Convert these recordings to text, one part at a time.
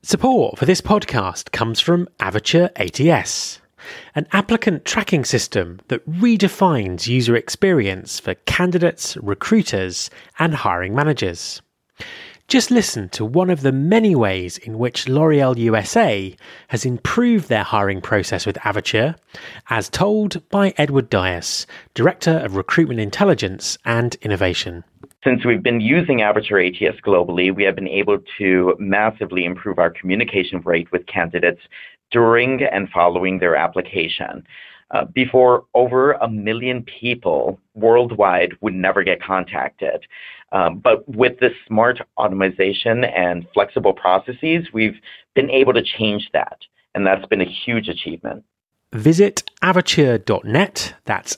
Support for this podcast comes from Avature ATS, an applicant tracking system that redefines user experience for candidates, recruiters, and hiring managers. Just listen to one of the many ways in which L'Oréal USA has improved their hiring process with Avature, as told by Edward Dias, Director of Recruitment Intelligence and Innovation. Since we've been using Avature ATS globally, we have been able to massively improve our communication rate with candidates during and following their application. Before, over 1 million people worldwide would never get contacted. But with this smart automation and flexible processes, we've been able to change that. And that's been a huge achievement. Visit avature.net, that's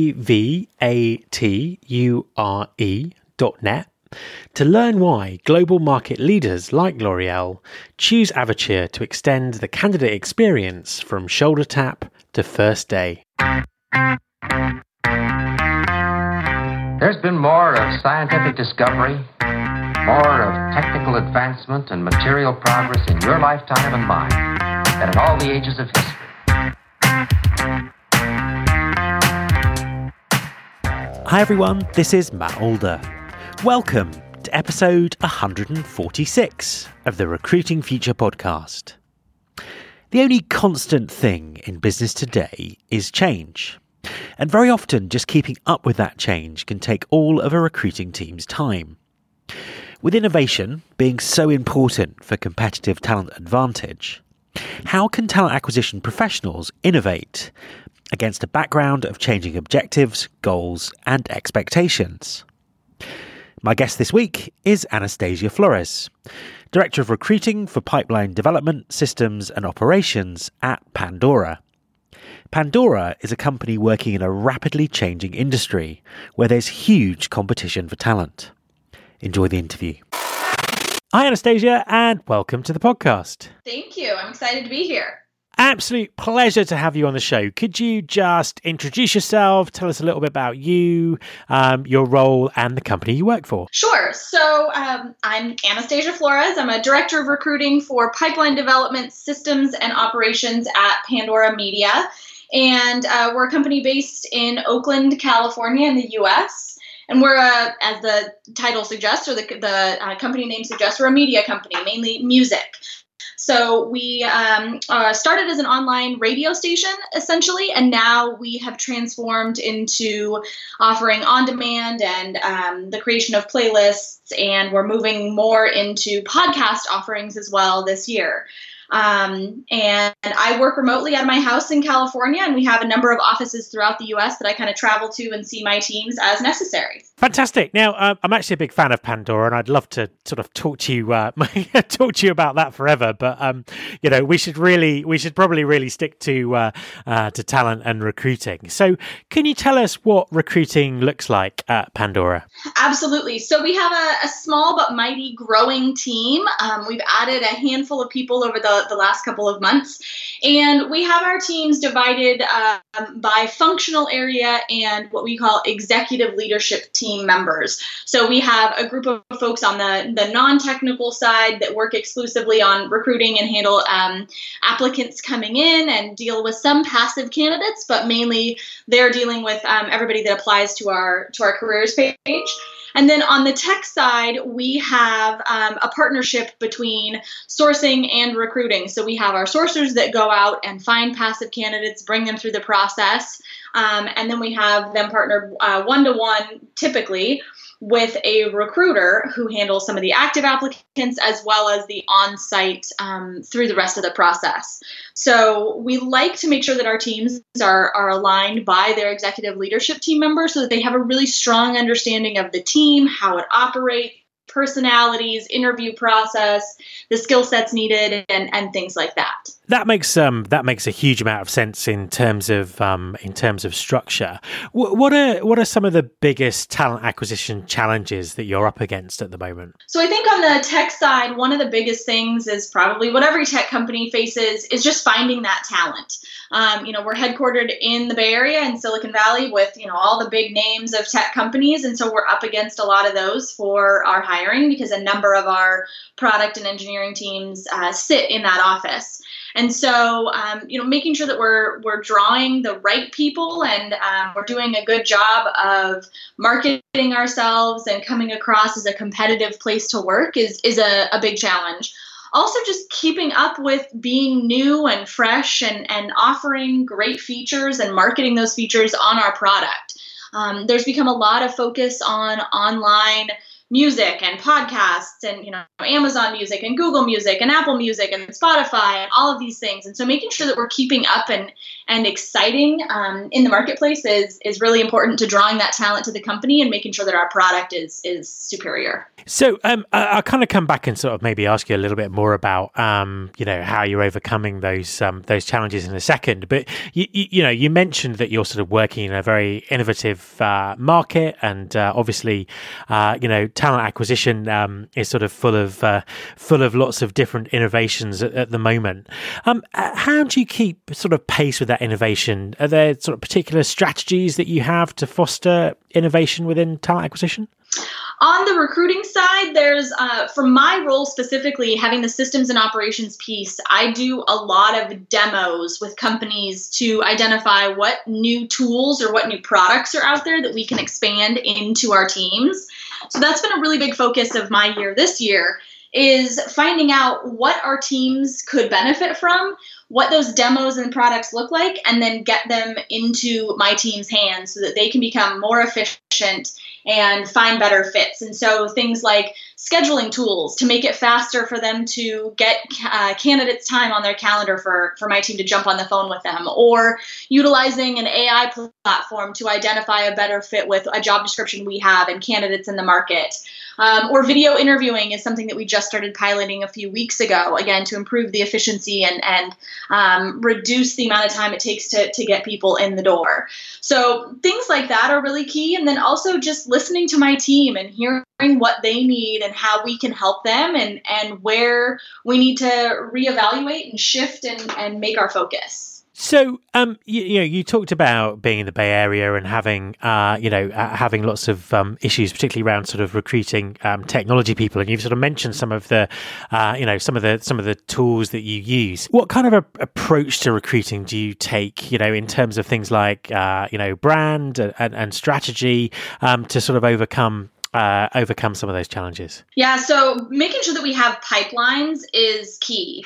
AVATURE.net, to learn why global market leaders like L'Oréal choose Avature to extend the candidate experience from shoulder tap to first day. There's been more of scientific discovery, more of technical advancement and material progress in your lifetime and mine than in all the ages of history. Hi everyone, this is Matt Alder. Welcome to episode 146 of the Recruiting Future podcast. The only constant thing in business today is change. And very often just keeping up with that change can take all of a recruiting team's time. With innovation being so important for competitive talent advantage, how can talent acquisition professionals innovate against a background of changing objectives, goals, and expectations? My guest this week is Anastasia Flores, Director of Recruiting for Pipeline Development, Systems and Operations at Pandora. Pandora is a company working in a rapidly changing industry where there's huge competition for talent. Enjoy the interview. Hi, Anastasia, and welcome to the podcast. Thank you. I'm excited to be here. Absolute pleasure to have you on the show. Could you just introduce yourself, tell us a little bit about you, your role, and the company you work for? Sure. So I'm Anastasia Flores. I'm a Director of Recruiting for Pipeline Development, Systems and Operations at Pandora Media. And we're a company based in Oakland, California in the U.S. And we're, as the title suggests, or the company name suggests, we're a media company, mainly music. So we started as an online radio station, essentially, and now we have transformed into offering on-demand and the creation of playlists, and we're moving more into podcast offerings as well this year. And I work remotely out of my house in California, and we have a number of offices throughout the U.S. that I kind of travel to and see my teams as necessary. Fantastic. Now, I'm actually a big fan of Pandora, and I'd love to sort of talk to you about that forever. But we should probably really stick to talent and recruiting. So, can you tell us what recruiting looks like at Pandora? Absolutely. So we have a small but mighty growing team. We've added a handful of people over the last couple of months, and we have our teams divided by functional area and what we call executive leadership team members. So we have a group of folks on the non-technical side that work exclusively on recruiting and handle applicants coming in and deal with some passive candidates, but mainly they're dealing with everybody that applies to our careers page. And then on the tech side, we have a partnership between sourcing and recruiting. So we have our sourcers that go out and find passive candidates, bring them through the process. And then we have them partnered one-to-one, typically, with a recruiter who handles some of the active applicants as well as the on-site through the rest of the process. So we like to make sure that our teams are aligned by their executive leadership team members so that they have a really strong understanding of the team, how it operates, personalities, interview process, the skill sets needed, and things like that. That makes a huge amount of sense in terms of structure. What are some of the biggest talent acquisition challenges that you're up against at the moment? So I think on the tech side, one of the biggest things is probably what every tech company faces is just finding that talent. We're headquartered in the Bay Area in Silicon Valley with, all the big names of tech companies. And so we're up against a lot of those for our hiring because a number of our product and engineering teams sit in that office. And so, making sure that we're drawing the right people and we're doing a good job of marketing ourselves and coming across as a competitive place to work is a big challenge. Also, just keeping up with being new and fresh and offering great features and marketing those features on our product. There's become a lot of focus on online music and podcasts and, Amazon Music and Google Music and Apple Music and Spotify and all of these things. And so making sure that we're keeping up and exciting in the marketplace is really important to drawing that talent to the company and making sure that our product is superior. So I'll kind of come back and sort of maybe ask you a little bit more about, how you're overcoming those challenges in a second. But, you mentioned that you're sort of working in a very innovative market and obviously, talent acquisition is sort of full of lots of different innovations at the moment. How do you keep sort of pace with that innovation? Are there sort of particular strategies that you have to foster innovation within talent acquisition? On the recruiting side, there's, for my role specifically, having the systems and operations piece, I do a lot of demos with companies to identify what new tools or what new products are out there that we can expand into our teams. So that's been a really big focus of my year this year, is finding out what our teams could benefit from, what those demos and products look like, and then get them into my team's hands so that they can become more efficient and find better fits. And so things like scheduling tools to make it faster for them to get candidates' time on their calendar for my team to jump on the phone with them, or utilizing an AI platform to identify a better fit with a job description we have and candidates in the market. Or video interviewing is something that we just started piloting a few weeks ago, again, to improve the efficiency and reduce the amount of time it takes to get people in the door. So things like that are really key. And then also just listening to my team and hearing what they need and how we can help them and where we need to reevaluate and shift and make our focus. So, you talked about being in the Bay Area and having lots of issues, particularly around sort of recruiting technology people, and you've sort of mentioned some of the, some of the tools that you use. What kind of approach to recruiting do you take, in terms of things like, brand and strategy to sort of overcome some of those challenges? Yeah, so making sure that we have pipelines is key.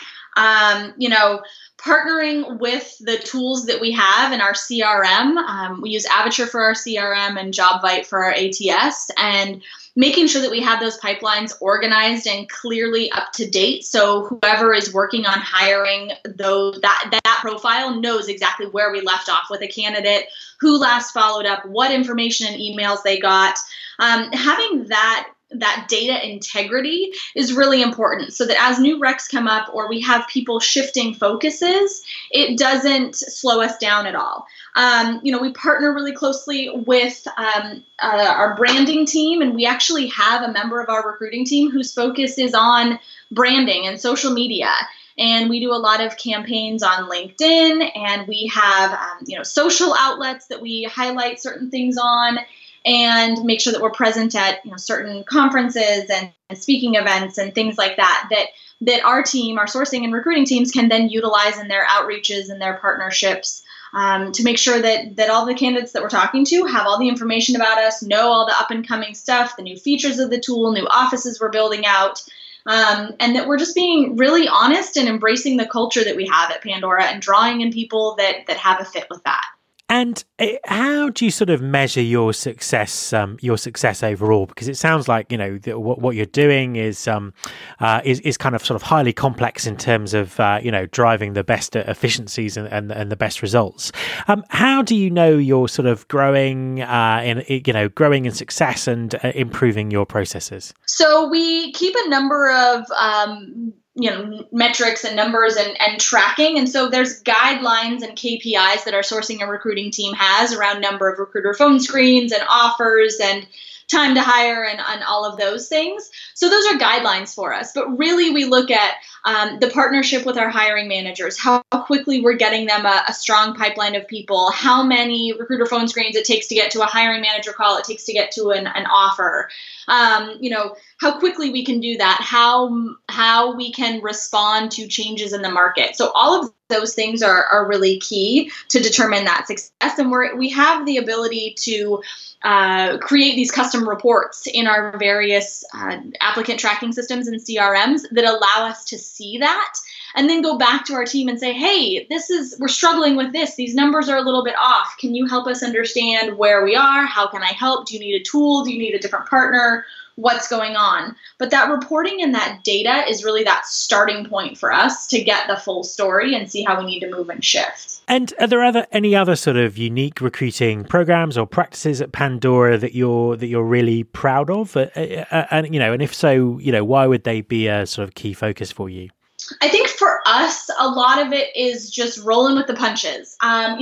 Partnering with the tools that we have in our CRM. We use Avature for our CRM and JobVite for our ATS, and making sure that we have those pipelines organized and clearly up to date. So whoever is working on hiring that profile knows exactly where we left off with a candidate, who last followed up, what information and emails they got. Having that data integrity is really important so that as new recs come up or we have people shifting focuses, it doesn't slow us down at all. We partner really closely with our branding team, and we actually have a member of our recruiting team whose focus is on branding and social media. And we do a lot of campaigns on LinkedIn, and we have social outlets that we highlight certain things on, and make sure that we're present at certain conferences and speaking events and things like that our team, our sourcing and recruiting teams, can then utilize in their outreaches and their partnerships to make sure that all the candidates that we're talking to have all the information about us, know all the up and coming stuff, the new features of the tool, new offices we're building out, and that we're just being really honest and embracing the culture that we have at Pandora and drawing in people that have a fit with that. And how do you sort of measure your success overall? Because it sounds like what you're doing is kind of sort of highly complex in terms of driving the best efficiencies and the best results. How do you know you're sort of growing in success and improving your processes? So we keep a number of metrics and numbers and tracking. And so there's guidelines and KPIs that our sourcing and recruiting team has around number of recruiter phone screens and offers and time to hire and all of those things. So those are guidelines for us. But really, we look at the partnership with our hiring managers, how quickly we're getting them a strong pipeline of people, how many recruiter phone screens it takes to get to a hiring manager call, it takes to get to an offer, how quickly we can do that, how we can respond to changes in the market. So all of those things are really key to determine that success. And we have the ability to create these custom reports in our various applicant tracking systems and CRMs that allow us to see that and then go back to our team and say, hey, we're struggling with this. These numbers are a little bit off. Can you help us understand where we are? How can I help? Do you need a tool? Do you need a different partner? What's going on? But that reporting and that data is really that starting point for us to get the full story and see how we need to move and shift. And are there any other sort of unique recruiting programs or practices at Pandora that you're really proud of? And if so, why would they be a sort of key focus for you? I think for us, a lot of it is just rolling with the punches.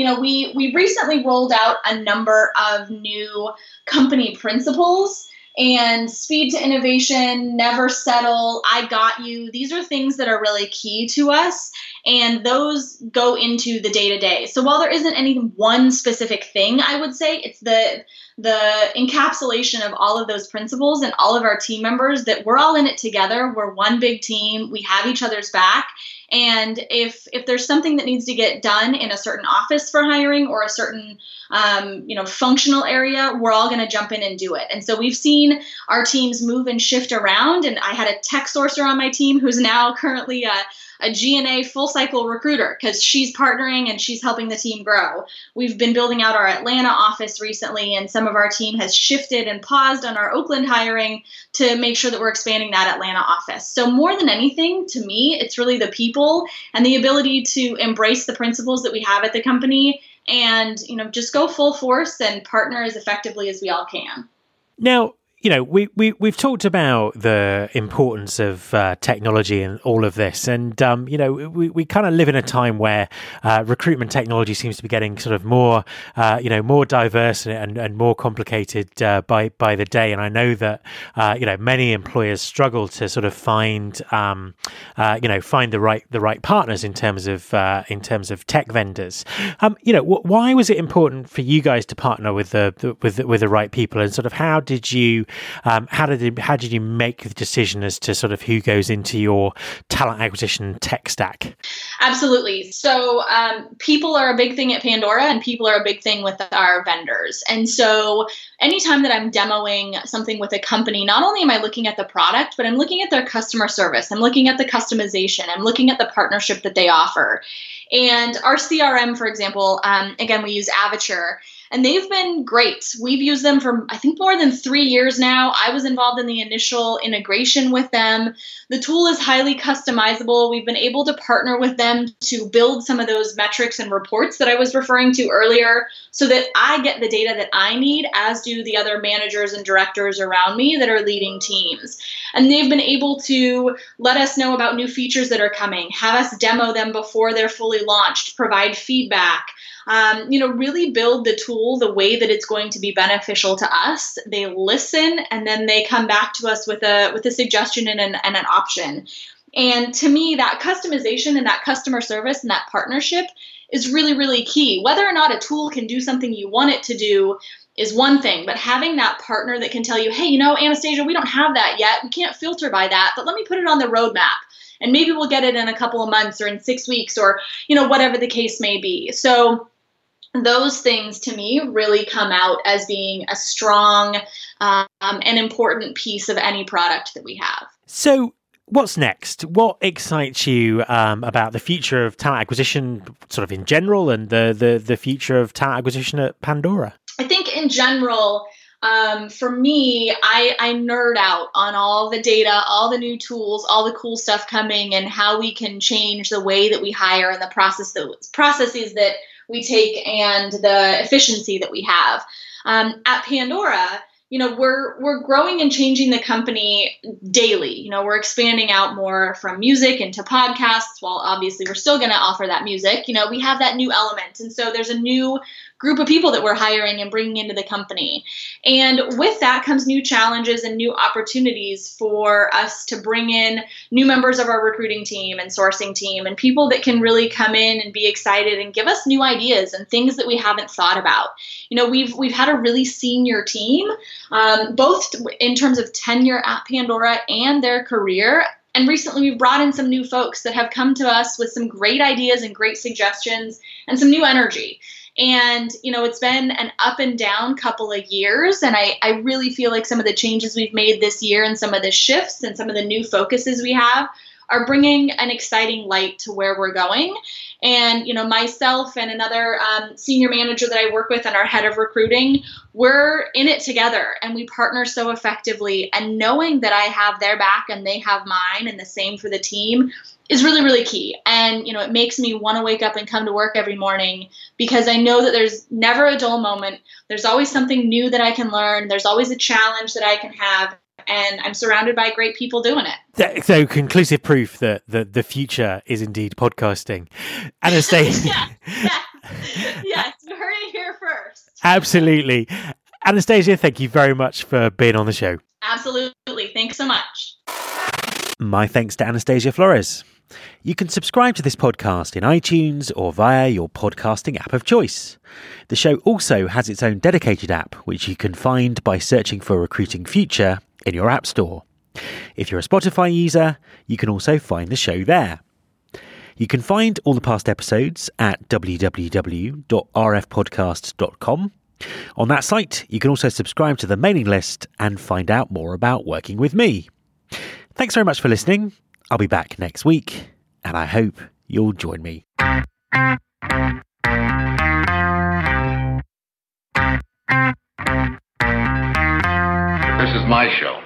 We recently rolled out a number of new company principles. And speed to innovation, never settle, I got you. These are things that are really key to us. And those go into the day-to-day. So while there isn't any one specific thing, I would say it's the encapsulation of all of those principles and all of our team members that we're all in it together. We're one big team. We have each other's back. And if there's something that needs to get done in a certain office for hiring or a certain functional area, we're all going to jump in and do it. And so we've seen our teams move and shift around. And I had a tech sourcer on my team who's now currently a G&A full cycle recruiter because she's partnering and she's helping the team grow. We've been building out our Atlanta office recently, and some of our team has shifted and paused on our Oakland hiring to make sure that we're expanding that Atlanta office. So more than anything, to me, it's really the people and the ability to embrace the principles that we have at the company and, just go full force and partner as effectively as we all can. Now, we've talked about the importance of technology and all of this, and we kind of live in a time where recruitment technology seems to be getting sort of more more diverse and more complicated by the day. And I know that many employers struggle to sort of find the right partners in terms of tech vendors. Why was it important for you guys to partner with the right people, and sort of how did you make the decision as to sort of who goes into your talent acquisition tech stack? Absolutely. So people are a big thing at Pandora, and people are a big thing with our vendors. And so anytime that I'm demoing something with a company, not only am I looking at the product, but I'm looking at their customer service. I'm looking at the customization. I'm looking at the partnership that they offer. And our CRM, for example, again, we use Avature. And they've been great. We've used them for, I think, more than 3 years now. I was involved in the initial integration with them. The tool is highly customizable. We've been able to partner with them to build some of those metrics and reports that I was referring to earlier so that I get the data that I need, as do the other managers and directors around me that are leading teams. And they've been able to let us know about new features that are coming, have us demo them before they're fully launched, provide feedback. Really build the tool the way that it's going to be beneficial to us. They listen, and then they come back to us with a suggestion and an option. And to me, that customization and that customer service and that partnership is really, really key. Whether or not a tool can do something you want it to do is one thing, but having that partner that can tell you, hey, Anastasia, we don't have that yet. We can't filter by that, but let me put it on the roadmap. And maybe we'll get it in a couple of months or in 6 weeks or, whatever the case may be. So those things to me really come out as being a strong and important piece of any product that we have. So what's next? What excites you about the future of talent acquisition sort of in general and the future of talent acquisition at Pandora? I think in general, for me, I nerd out on all the data, all the new tools, all the cool stuff coming, and how we can change the way that we hire and the processes that we take and the efficiency that we have. At Pandora, we're growing and changing the company daily. We're expanding out more from music into podcasts, while obviously we're still going to offer that music. We have that new element. And so there's a new group of people that we're hiring and bringing into the company. And with that comes new challenges and new opportunities for us to bring in new members of our recruiting team and sourcing team and people that can really come in and be excited and give us new ideas and things that we haven't thought about. We've had a really senior team, both in terms of tenure at Pandora and their career. And recently we've brought in some new folks that have come to us with some great ideas and great suggestions and some new energy. And, it's been an up and down couple of years. And I really feel like some of the changes we've made this year and some of the shifts and some of the new focuses we have are bringing an exciting light to where we're going. And, myself and another senior manager that I work with and our head of recruiting, we're in it together and we partner so effectively. And knowing that I have their back and they have mine and the same for the team is really, really key. And, it makes me want to wake up and come to work every morning because I know that there's never a dull moment. There's always something new that I can learn. There's always a challenge that I can have. And I'm surrounded by great people doing it. So conclusive proof that the future is indeed podcasting. Anastasia. Yes, you heard it here first. Absolutely. Anastasia, thank you very much for being on the show. Absolutely. Thanks so much. My thanks to Anastasia Flores. You can subscribe to this podcast in iTunes or via your podcasting app of choice. The show also has its own dedicated app, which you can find by searching for Recruiting Future in your app store. If you're a Spotify user, you can also find the show there. You can find all the past episodes at www.rfpodcast.com. On that site, you can also subscribe to the mailing list and find out more about working with me. Thanks very much for listening. I'll be back next week, and I hope you'll join me. This is my show.